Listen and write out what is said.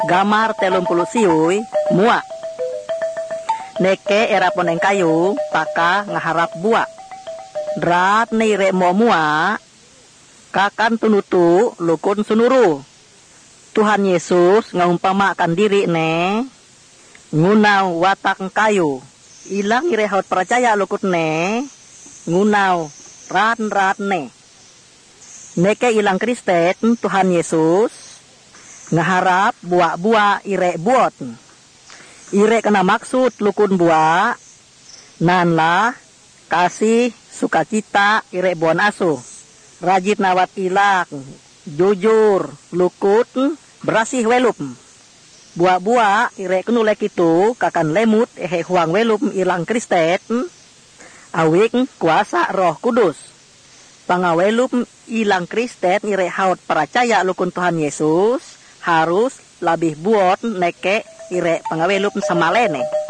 Gamar 30 siuy mua. Neke era poneng kayu taka ngaharap bua. Drat ni re mua kakan tunutu lukun sunuru. Tuhan Yesus ngaumpamakan diri ne ngunau watak kayu. Ilang irehot percaya lukut ne ngunau rat ne. Neke ilang Kristen Tuhan Yesus ngaharap buah ire buot. Ire kena maksud lukun buah nanlah kasih sukacita ire buan asu. Rajit nawat ilak jujur lukut berasih welup. Buah ire kenulek itu kakan lemut huang welup ilang Kristen awik kuasa Roh Kudus. Pangawelup ilang Kristen ire haut percaya lukun Tuhan Yesus harus lebih buat neke ire pangawelup samalene.